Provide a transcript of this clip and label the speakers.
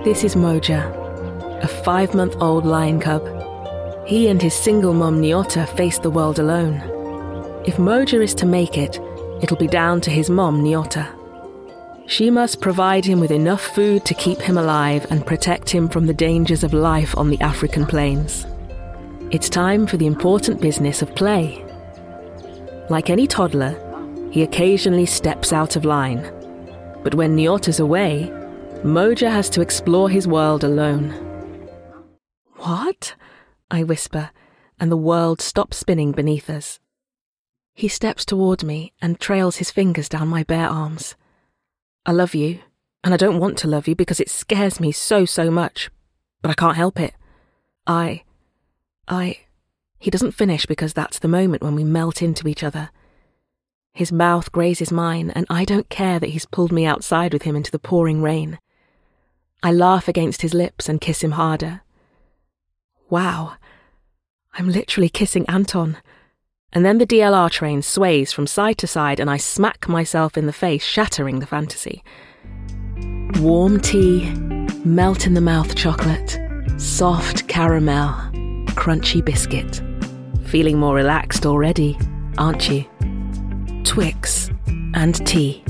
Speaker 1: This is Moja, a 5-month-old lion cub. He and his single mum Nyota face the world alone. If Moja is to make it, it'll be down to his mum Nyota. She must provide him with enough food to keep him alive and protect him from the dangers of life on the African plains. It's time for the important business of play. Like any toddler, he occasionally steps out of line. But when Nyota's away, Moja has to explore his world alone. "What?" I whisper, and the world stops spinning beneath us. He steps toward me and trails his fingers down my bare arms. "I love you, and I don't want to love you because it scares me so much, but I can't help it. He doesn't finish because that's the moment when we melt into each other. His mouth grazes mine, and I don't care that he's pulled me outside with him into the pouring rain. I laugh against his lips and kiss him harder. Wow, I'm literally kissing Anton. And then the DLR train sways from side to side and I smack myself in the face, shattering the fantasy. Warm tea, melt-in-the-mouth chocolate, soft caramel, crunchy biscuit. Feeling more relaxed already, aren't you? Twix and tea.